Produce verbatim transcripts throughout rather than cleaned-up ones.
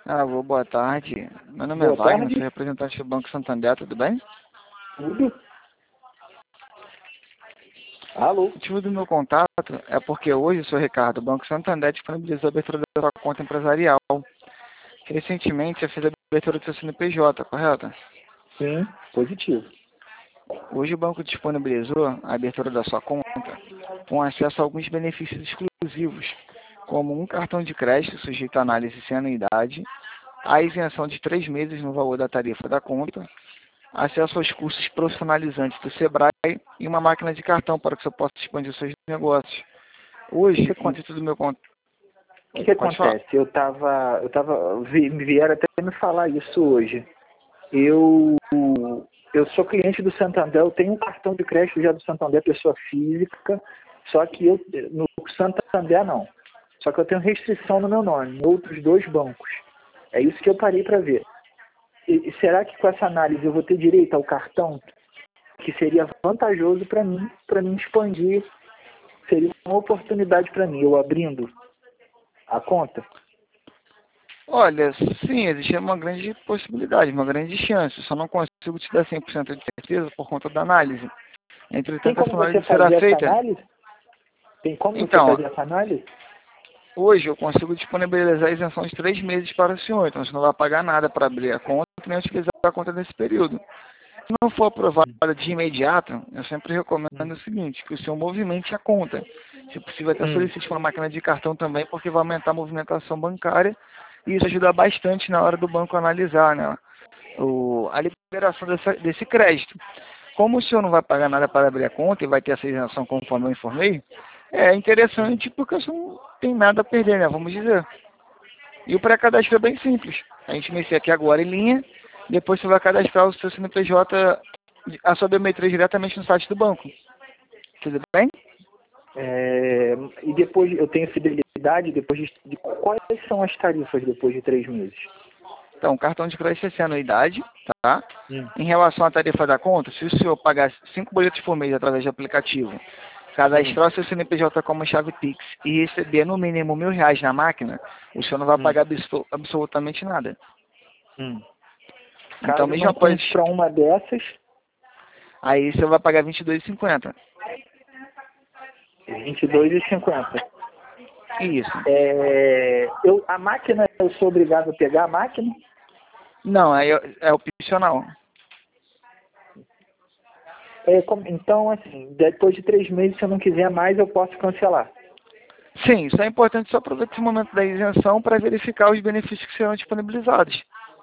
Ah, vou, boa tarde. Meu nome é Boa Wagner, tarde. sou representante do Banco Santander, tudo bem? Tudo? Alô? O motivo do meu contato é porque hoje, sou Ricardo, o Banco Santander disponibilizou a abertura da sua conta empresarial. Recentemente, você fez a abertura do seu C N P J, correto? Sim, positivo. Hoje o banco disponibilizou a abertura da sua conta com acesso a alguns benefícios exclusivos, como um cartão de crédito sujeito a análise sem anuidade, a isenção de três meses no valor da tarifa da conta, acesso aos cursos profissionalizantes do Sebrae e uma máquina de cartão para que você possa expandir seus negócios. O que, que, Hoje, o acon- intuito do meu contato... que, que Pode falar. acontece? Eu tava. Eu tava. vi- Me vieram até me falar isso hoje. Eu. Eu sou cliente do Santander, eu tenho um cartão de crédito já do Santander, pessoa física, só que eu no Santander não. Só que eu tenho restrição no meu nome, em outros dois bancos. É isso que eu parei para ver. E, e será que com essa análise eu vou ter direito ao cartão? Que seria vantajoso para mim, para mim expandir, seria uma oportunidade para mim, eu abrindo a conta. Olha, sim, existe uma grande possibilidade, uma grande chance. Só não consigo te dar cem por cento de certeza por conta da análise. Tem Entretanto, essa como você análise será fazer essa feita... análise? Tem como você Então, fazer essa análise? hoje eu consigo disponibilizar a isenção de três meses para o senhor, então você não vai pagar nada para abrir a conta nem utilizar a conta nesse período. Se não for aprovada de imediato, eu sempre recomendo Hum. o seguinte, que o senhor movimente a conta. Se possível, até Hum. solicite uma máquina de cartão também, porque vai aumentar a movimentação bancária e isso ajuda bastante na hora do banco analisar, né, o, a liberação dessa, desse crédito. Como o senhor não vai pagar nada para abrir a conta e vai ter essa isenção conforme eu informei, é interessante porque o senhor não tem nada a perder, né, vamos dizer. E o pré-cadastro é bem simples. A gente inicia aqui agora em linha, depois você vai cadastrar o seu C N P J, a sua biometria diretamente no site do banco. Tudo bem? É, e depois eu tenho fidelidade, depois de, de quais são as tarifas depois de três meses? Então, cartão de crédito é sem anuidade, tá? Hum. Em relação à tarifa da conta, se o senhor pagar cinco boletos por mês através do aplicativo, Hum. cadastrar o seu C N P J como chave Pix e receber no mínimo mil reais na máquina, o senhor não vai Hum. pagar absol- absolutamente nada. Hum. Então, Caso eu mesmo não após... cumpra uma dessas, Aí você vai pagar vinte e dois reais e cinquenta centavos. vinte e dois e cinquenta. Isso. É, eu, a máquina, eu sou obrigado a pegar a máquina? Não, aí é é opcional. É, como- então, assim, depois de três meses, se eu não quiser mais, eu posso cancelar. Sim, isso é importante, só aproveitar esse momento da isenção para verificar os benefícios que serão disponibilizados.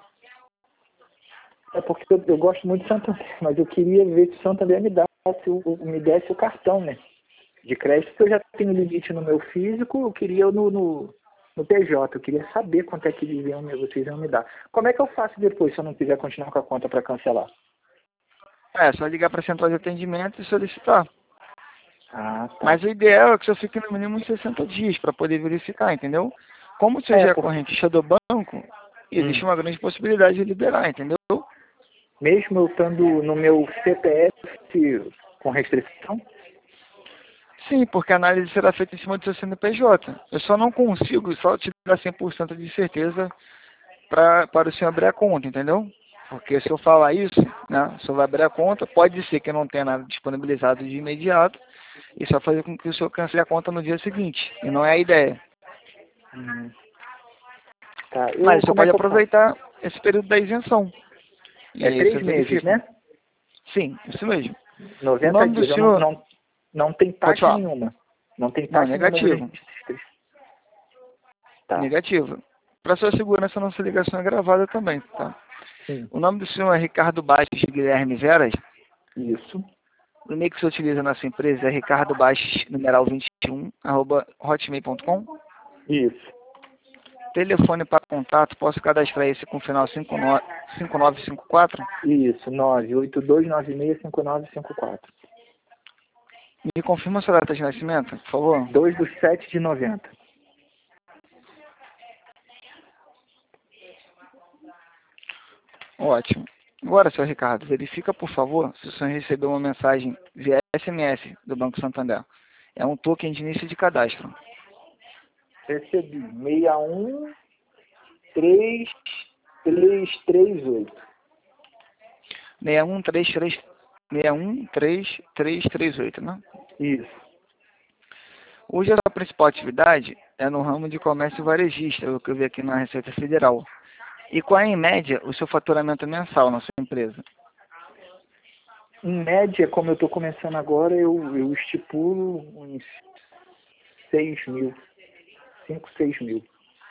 É porque eu, eu gosto muito de Santander, mas eu queria ver se o Santander me desse, o, o- me desse o cartão, né? De crédito, porque eu já tenho limite no meu físico, eu queria no, no, no P J, eu queria saber quanto é que eles iam, me- vocês iam me dar. Como é que eu faço depois se eu não quiser continuar com a conta para cancelar? É, só ligar para a central de atendimento e solicitar. Ah, tá. Mas o ideal é que você fique no mínimo uns sessenta dias para poder verificar, entendeu? Como você É, já é porque correntista do banco, existe hum, uma grande possibilidade de liberar, entendeu? mesmo eu estando no meu C P F com restrição, Sim, porque a análise será feita em cima do seu C N P J. Eu só não consigo só te dar cem por cento de certeza pra, para o senhor abrir a conta, entendeu? Porque se eu falar isso, né, o senhor vai abrir a conta, pode ser que eu não tenha nada disponibilizado de imediato, e só fazer com que o senhor cancele a conta no dia seguinte, e não é a ideia. hum, tá. Eu, Mas o senhor como é pode que eu faço? aproveitar esse período da isenção, e É aí você três meses, verifica. né? Sim, isso mesmo. O noventa nome do dias. Eu não, senhor, não, não tem pode taxa falar. nenhuma. Não tem Não, taxa nenhuma nos negativo, registros. Tá. negativo. Para sua segurança, nossa ligação é gravada também, tá? Sim. O nome do senhor é Ricardo Baixos Guilherme Veras. Isso. O e-mail que você utiliza na sua empresa é ricardo baixos, numeral vinte e um, arroba hotmail ponto com. Isso. Telefone para contato, posso cadastrar esse com o final cinco nove cinco quatro? Isso. nove oito dois nove seis cinco nove cinco quatro. Me confirma a sua data de nascimento, por favor. dois do sete de noventa. Ótimo. Agora, senhor Ricardo, verifica, por favor, se o senhor recebeu uma mensagem via S M S do Banco Santander. É um token de início de cadastro. Recebi. sessenta e um. três três três oito. seis um três três seis um três três três oito, né? Isso. Hoje a sua principal atividade é no ramo de comércio varejista, o que eu vi aqui na Receita Federal. E qual é, em média, o seu faturamento mensal na sua empresa? Em média, como eu estou começando agora, eu, eu estipulo uns seis mil. cinco, seis mil.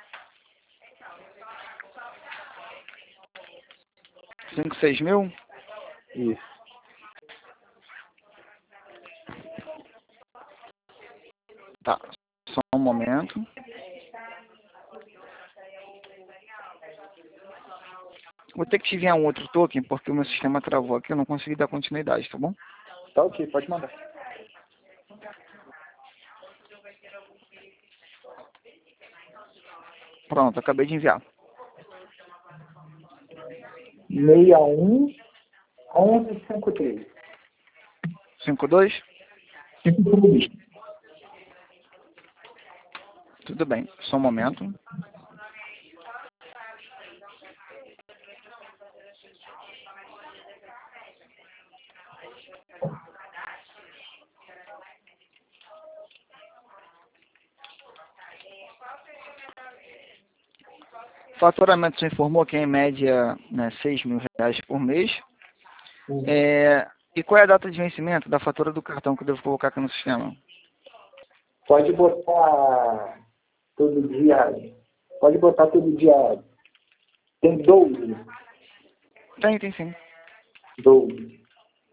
cinco, seis mil? Isso. Tá, só um momento. Vou ter que te enviar um outro token, porque o meu sistema travou aqui, eu não consegui dar continuidade, tá bom? Tá ok, pode mandar. Pronto, acabei de enviar. seis um onze cinquenta e três. cinco dois? cinquenta e três. Tudo bem, só um momento. Faturamento você informou que é em média, né, seis mil reais por mês. Uhum. É, e qual é a data de vencimento da fatura do cartão que eu devo colocar aqui no sistema? Pode botar todo dia. Pode botar todo dia. Tem doze. Tem, tem sim. doze.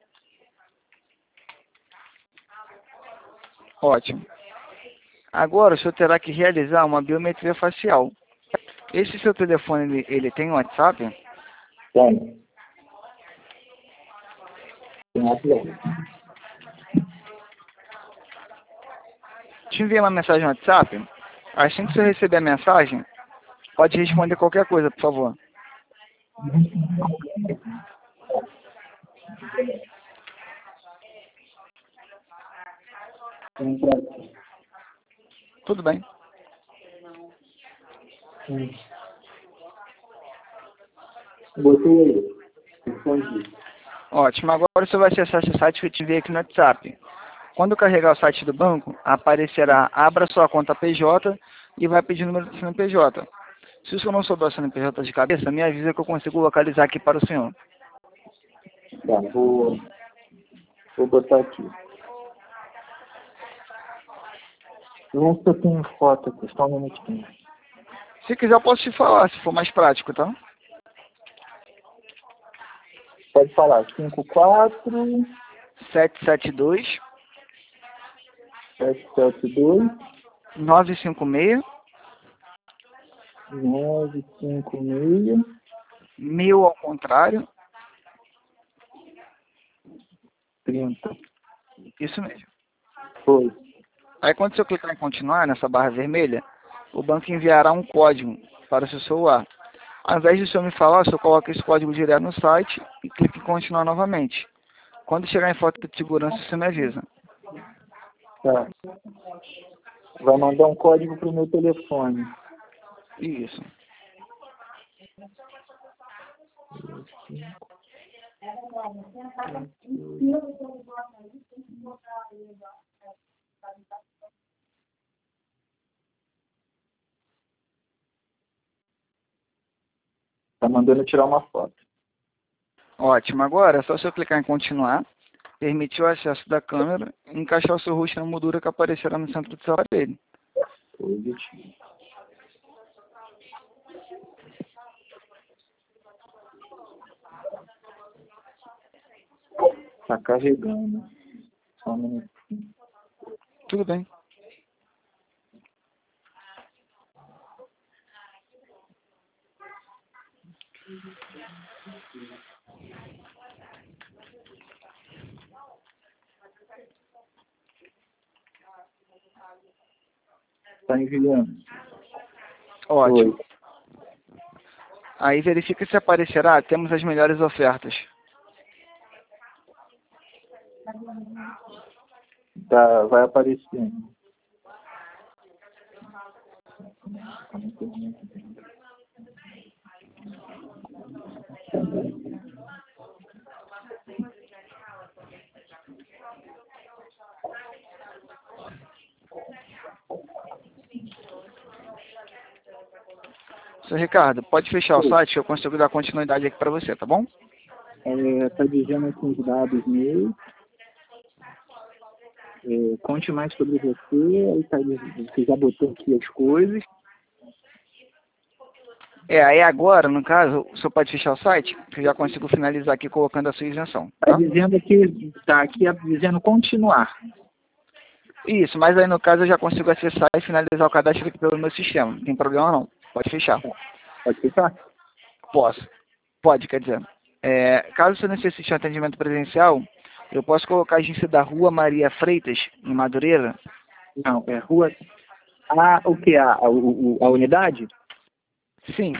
Ótimo. Agora o senhor terá que realizar uma biometria facial. Esse seu telefone, ele, ele tem WhatsApp? Tem. Tem WhatsApp. Te enviei uma mensagem no WhatsApp. Assim que você receber a mensagem, pode responder qualquer coisa, por favor. Tudo bem. Hum. Botei aí. Respondi. Ótimo. Agora você vai acessar esse site que eu te enviei aqui no WhatsApp. Quando carregar o site do banco, aparecerá abra sua conta P J e vai pedir o número do C N P J. Se o senhor não souber o C N P J de cabeça, me avisa que eu consigo localizar aqui para o senhor. Tá, vou, vou botar aqui. Vamos ver se eu tenho foto aqui, só um minutinho. Se quiser, eu posso te falar, se for mais prático, tá? Pode falar, cinco quatro sete sete dois, sete sete dois nove cinco seis, nove cinco seis mil ao contrário. trinta. Isso mesmo. Foi. Aí quando você clicar em continuar, nessa barra vermelha, o banco enviará um código para o seu celular. Ao invés de o senhor me falar, o senhor coloca esse código direto no site e clica em continuar novamente. Quando chegar em foto de segurança, você me avisa. Tá. Vai mandar um código pro meu telefone. Isso. Tá mandando tirar uma foto. Ótimo. Agora é só você clicar em continuar, permitir o acesso da câmera e encaixar o seu rosto na moldura que aparecerá no centro do seu aparelho. Positivo. Tá carregando. Só um minutinho. Tudo bem. Tá enviando. Ótimo. Foi. Aí verifica se aparecerá, temos as melhores ofertas. Tá, vai aparecendo. Seu Ricardo, pode fechar o site que eu consigo dar continuidade aqui para você, tá bom? É, tá dizendo aqui os dados meus. É, conte mais sobre você. Aí tá, você já botou aqui as coisas. É, aí agora, no caso, o senhor pode fechar o site, que eu já consigo finalizar aqui colocando a sua isenção, Tá tá? dizendo aqui, tá aqui dizendo continuar. Isso, mas aí no caso eu já consigo acessar e finalizar o cadastro aqui pelo meu sistema. Não tem problema não. Pode fechar. Pode ficar? Posso. Pode, quer dizer. É, caso você necessite de um atendimento presencial, eu posso colocar a agência da Rua Maria Freitas, em Madureira? Não, é rua. Ah, o que? A, a, o- a unidade? Sim.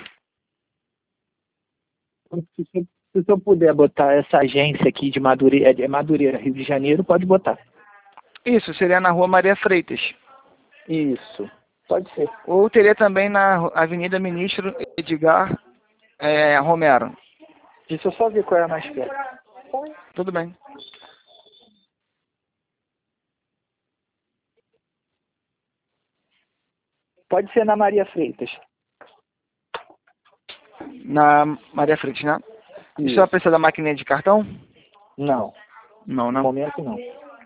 Se, se, se eu puder botar essa agência aqui de Madureira, é Madureira, Rio de Janeiro, pode botar. Isso, seria na Rua Maria Freitas. Isso. Pode ser. Ou teria também na Avenida Ministro Edgar é, Romero. Deixa eu só ver qual é a mais perto. Tudo bem. Pode ser na Maria Freitas. Na Maria Freitas, né? E o senhor precisa da maquininha de cartão? Não, Não, no não. momento não.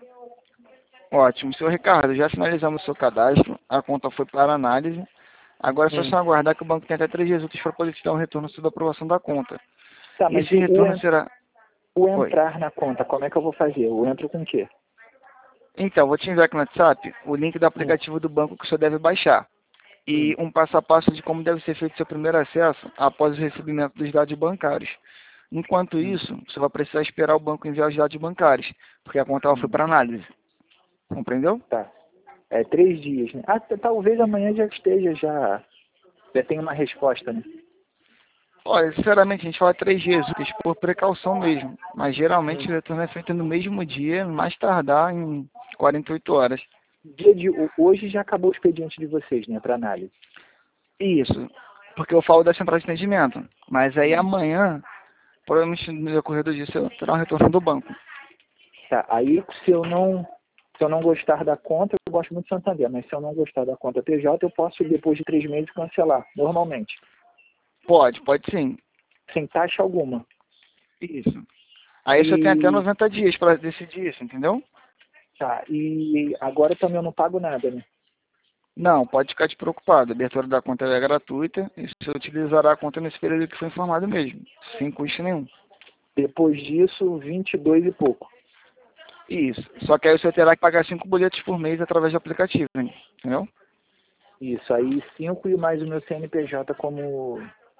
Ótimo. Senhor Ricardo, já finalizamos o seu cadastro. A conta foi para análise. Agora é só Hum. só aguardar que o banco tem até três dias úteis para poder te dar um retorno sobre a aprovação da conta. Tá, mas Esse o, retorno en- será... o Oi. entrar na conta, como é que eu vou fazer? Eu entro com o quê? Então, vou te enviar aqui no WhatsApp o link do aplicativo do banco que o senhor deve baixar. E Hum. um passo a passo de como deve ser feito seu primeiro acesso após o recebimento dos dados bancários. Enquanto isso, você vai precisar esperar o banco enviar os dados bancários, porque a conta ela foi para análise. Compreendeu? Tá. É três dias, né? Ah, t- talvez amanhã já esteja, já, já tenha uma resposta, né? Olha, sinceramente, a gente fala três dias úteis por precaução mesmo. Mas geralmente o retorno é feito no mesmo dia, mais tardar em quarenta e oito horas. Dia de ho- hoje já acabou o expediente de vocês, né, para análise. Isso, porque eu falo da central de atendimento. Mas aí amanhã, provavelmente no decorrer do dia, você terá um retorno do banco. Tá. Aí se eu não se eu não gostar da conta, eu gosto muito do Santander, mas se eu não gostar da conta P J, eu posso depois de três meses cancelar, normalmente, Pode, pode sim. sem taxa alguma. Isso. Aí você tem até E noventa dias para decidir isso, entendeu? tá. E agora também eu não pago nada, né? Não, pode ficar despreocupado. A abertura da conta é gratuita e você utilizará a conta nesse período que foi informado mesmo, sem custo nenhum. Depois disso, vinte e dois e pouco. Isso. Só que aí você terá que pagar cinco boletos por mês através do aplicativo, hein? Entendeu? Isso, aí cinco e mais o meu C N P J como,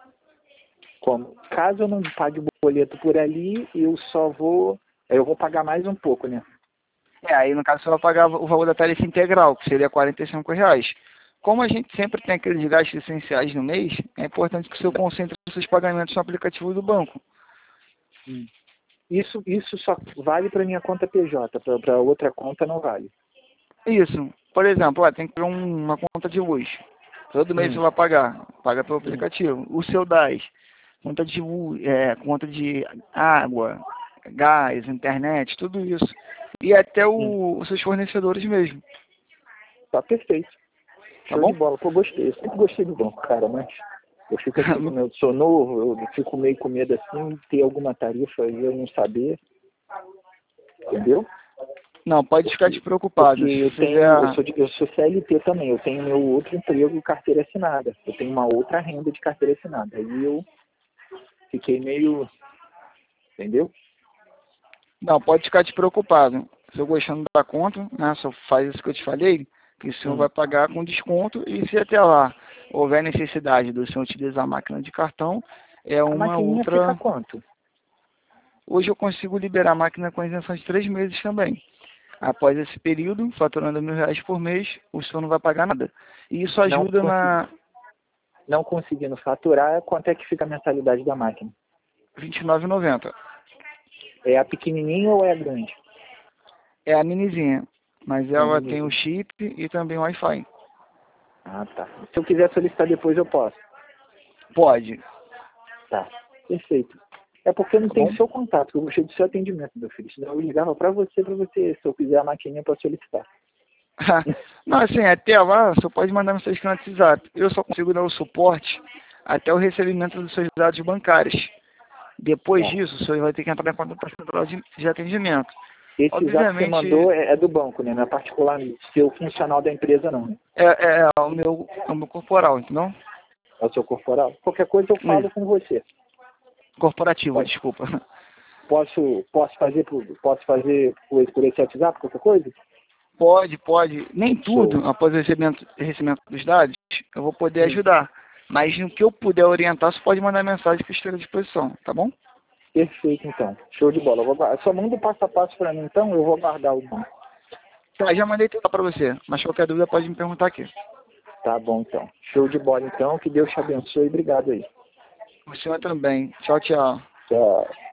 como. Caso eu não pague o boleto por ali, eu só vou. Eu vou pagar mais um pouco, né? É, aí no caso você vai pagar o valor da tarifa integral, que seria quarenta e cinco reais. Como a gente sempre tem aqueles gastos essenciais no mês, é importante que o senhor concentre os seus pagamentos no aplicativo do banco. Hum. Isso, isso só vale para minha conta P J, para outra conta não vale. Isso. Por exemplo, ó, tem que ter um- uma conta de luz. Todo mês Hum. você vai pagar. Paga pelo Hum. aplicativo. O seu D A S. Conta de luz, é, conta de água, gás, internet, tudo isso. E até Hum. o- os seus fornecedores mesmo. Tá perfeito. Tá Show de bom? bola. Pô, gostei. Eu sempre gostei do banco, cara, mas eu fico assim, como eu sou novo, eu fico meio com medo assim de ter alguma tarifa e eu não saber. Entendeu? Não, pode ficar despreocupado. Porque eu Se tenho, fizer... eu sou, de- eu sou C L T também, eu tenho meu outro emprego, carteira assinada. Eu tenho uma outra renda de carteira assinada. Aí eu fiquei meio, entendeu? Não, pode ficar despreocupado. Se eu gostando da conta, né, só faz isso que eu te falei, que o senhor Hum. vai pagar com desconto e se até lá houver necessidade do senhor utilizar a máquina de cartão, é A uma maquininha fica outra... quanto? Hoje eu consigo liberar a máquina com isenção de três meses também. Após esse período, faturando mil reais por mês, o senhor não vai pagar nada. E isso Não, ajuda consegui, na não conseguindo faturar, quanto é que fica a mensalidade da máquina? vinte e nove reais e noventa centavos. É a pequenininha ou é a grande? É a minizinha, mas É a ela tem o minizinha. chip e também o Wi-Fi. Ah, tá. Se eu quiser solicitar depois, eu posso. Pode, Tá. Perfeito. É porque eu não tá tenho bom? seu contato, eu gostei do seu atendimento, meu filho. Senão eu ligava pra você, pra você, se eu quiser a maquininha para solicitar. Não, assim, até lá, você pode mandar mensagem no WhatsApp. Eu só consigo dar o suporte até o recebimento dos seus dados bancários. Depois Tá. disso, o senhor vai ter que entrar em contato com a central de, de atendimento. Esse exato que você Obviamente, mandou é, é do banco, né? Não é particular seu funcional da empresa, não. Né? é, é, é o meu, é o meu corporal, entendeu? É o seu corporal. Qualquer coisa eu falo Isso. com você. Corporativo, Pode. desculpa. Posso, posso fazer por, posso fazer por, por esse WhatsApp, qualquer coisa? Pode, pode. Nem tudo, Show. após o recebimento, recebimento dos dados, eu vou poder Sim. ajudar. Mas no que eu puder orientar, você pode mandar mensagem que eu estou à disposição, tá bom? Perfeito, então. Show de bola. Eu vou, guardar- só manda o passo a passo para mim, então, eu vou guardar o banco. Tá, já mandei tudo para você, mas qualquer dúvida pode me perguntar aqui. Tá bom, então. Show de bola, então. Que Deus te abençoe. Obrigado aí. O senhor também. Tchau, tchau. Tchau.